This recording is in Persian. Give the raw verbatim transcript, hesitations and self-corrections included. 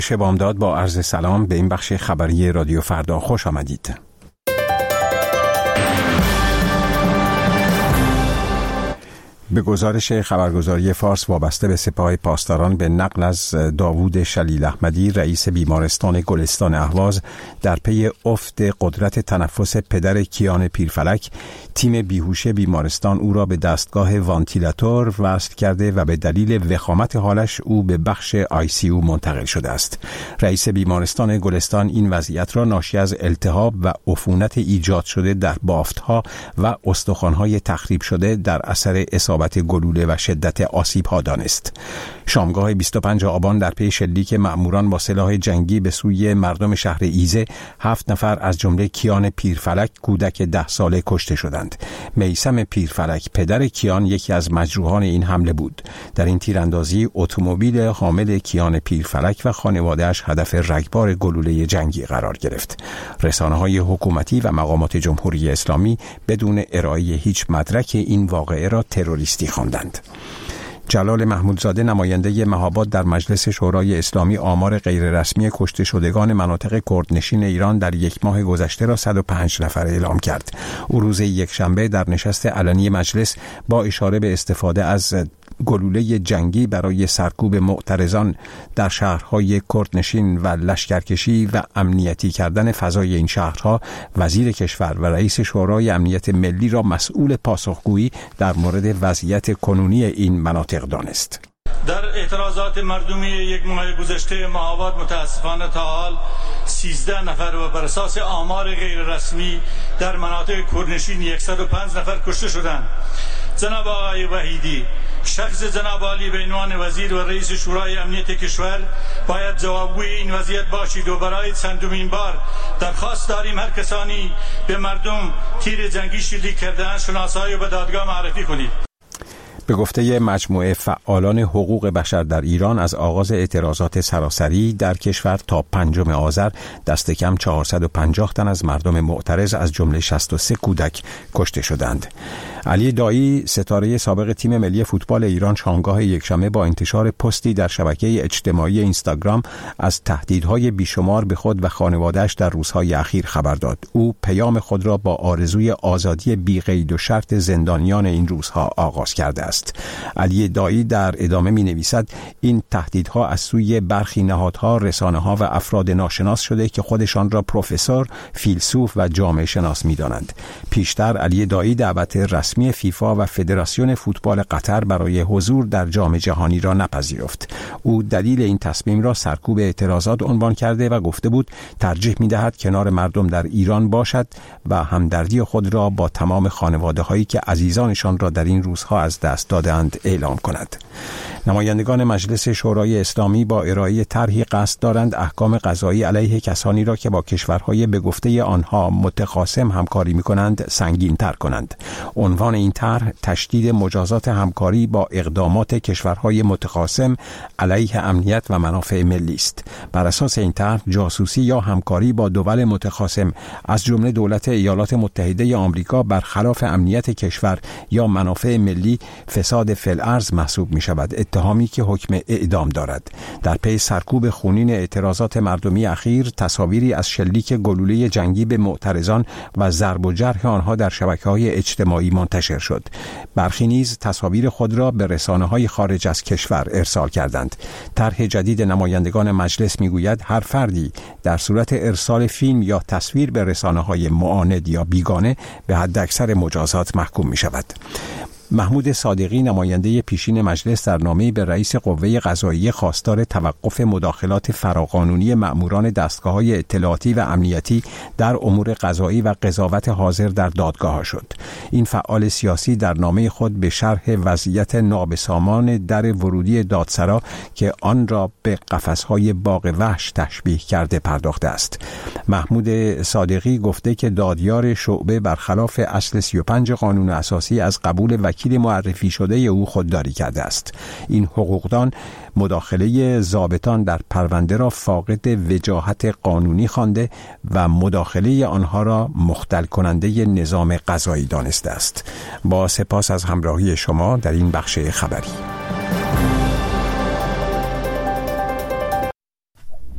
شبامداد با عرض سلام به این بخش خبری رادیو فردا خوش آمدید. به گزارش خبرگزاری فارس وابسته به سپاه پاسداران به نقل از داوود شلیل احمدی رئیس بیمارستان گلستان اهواز در پی افت قدرت تنفس پدر کیان پیرفلک، تیم بیهوش بیمارستان او را به دستگاه وانتیلاتور وصل کرده و به دلیل وخامت حالش او به بخش آی سی یو منتقل شده است. رئیس بیمارستان گلستان این وضعیت را ناشی از التهاب و عفونت ایجاد شده در بافت‌ها و استخوان‌های تخریب شده در اثر اصابت گلوله و شدت آسیب‌ها دانست. شامگاه بیست و پنجم آبان در پی شلیک مأموران با سلاح جنگی به سوی مردم شهر ایزه، هفت نفر از جمله کیان پیرفلک کودک ده ساله کشته شدند. میثم پیرفلک پدر کیان یکی از مجروحان این حمله بود. در این تیراندازی اتومبیل حامل کیان پیرفلک و خانواده‌اش هدف رگبار گلوله جنگی قرار گرفت. رسانه‌های حکومتی و مقامات جمهوری اسلامی بدون ارائه هیچ مدرک این واقعه را تروریستی خواندند. جلال محمودزاده نماینده مهاباد در مجلس شورای اسلامی آمار غیررسمی کشته شدگان مناطق کردنشین ایران در یک ماه گذشته را صد و پنج نفر اعلام کرد. او روز یکشنبه در نشست علنی مجلس با اشاره به استفاده از گلوله جنگی برای سرکوب معترضان در شهرهای کردنشین و لشکرکشی و امنیتی کردن فضای این شهرها، وزیر کشور و رئیس شورای امنیت ملی را مسئول پاسخگویی در مورد وضعیت کنونی این مناطق دانست. در اعتراضات مردمی یک ماه گذشته مهاباد متاسفانه تا حال سیزده نفر و بر اساس آمار غیر رسمی در مناطق کردنشین صد و پنج نفر کشته شدند. جناب آقای وحیدی، شخص جناب عالی به عنوان وزیر و رئیس شورای امنیت کشور باید جوابگوی این وضعیت باشید و برای چندمین بار درخواست داریم هر کسانی به مردم تیر جنگی شلیک کرده‌اند شناسایی و به دادگاه معرفی کنید. به گفته مجموعه فعالان حقوق بشر در ایران، از آغاز اعتراضات سراسری در کشور تا پنجم آذر دست کم چهارصد و پنجاه تن از مردم معترض از جمله شصت و سه کودک کشته شدند. علی دایی، ستاره سابق تیم ملی فوتبال ایران، شامگاه یکشنبه با انتشار پستی در شبکه اجتماعی اینستاگرام از تهدیدهای بیشمار به خود و خانواده‌اش در روزهای اخیر خبر داد. او پیام خود را با آرزوی آزادی بی قید و شرط زندانیان این روزها آغاز کرده است. علی دایی در ادامه می نویسد این تهدیدها از سوی برخی نهادها، رسانه‌ها و افراد ناشناس شده که خودشان را پروفسور، فیلسوف و جامعه شناس می دانند. پیشتر علی دایی دعوت رسمی فیفا و فدراسیون فوتبال قطر برای حضور در جام جهانی را نپذیرفت. او دلیل این تصمیم را سرکوب اعتراضات عنوان کرده و گفته بود ترجیح می دهد کنار مردم در ایران باشد و همدردی خود را با تمام خانواده هایی که عزیزانشان را در این روزها از دست دادند اعلام کند. نمایندگان مجلس شورای اسلامی با ارائه طرحی قصد دارند احکام قضایی علیه کسانی را که با کشورهای به گفته آنها متخاصم همکاری می‌کنند سنگین تر کنند. عنوان این طرح تشدید مجازات همکاری با اقدامات کشورهای متخاصم علیه امنیت و منافع ملی است. بر اساس این طرح جاسوسی یا همکاری با دول متخاصم از جمله دولت ایالات متحده آمریکا برخلاف امنیت کشور یا منافع ملی فساد فی الارض محسوب می شود، اتهامی که حکم اعدام دارد. در پی سرکوب خونین اعتراضات مردمی اخیر، تصاویری از شلیک گلوله جنگی به معترضان و ضرب و جرح آنها در شبکه‌های اجتماعی منتشر شد. برخی نیز تصاویر خود را به رسانه‌های خارج از کشور ارسال کردند. طرح جدید نمایندگان مجلس می‌گوید هر فردی در صورت ارسال فیلم یا تصویر به رسانه‌های معاند یا بیگانه به حداکثر مجازات محکوم می‌شود. محمود صادقی، نماینده پیشین مجلس، در نامه‌ای به رئیس قوه قضاییه خواستار توقف مداخلات فراقانونی مأموران دستگاه‌های اطلاعاتی و امنیتی در امور قضایی و قضاوت حاضر در دادگاه‌ها شد. این فعال سیاسی در نامه خود به شرح وضعیت نابسامان در ورودی دادسرا که آن را به قفس‌های باغ وحش تشبیه کرده پرداخته است. محمود صادقی گفته که دادیار شعبه برخلاف اصل سی و پنج قانون اساسی از قبول وکیل معرفی شده او خودداری کرده است. این حقوقدان مداخله ضابطان در پرونده را فاقد وجاهت قانونی خوانده و مداخله آنها را مختل کننده نظام قضایی دانسته است. با سپاس از همراهی شما در این بخش خبری.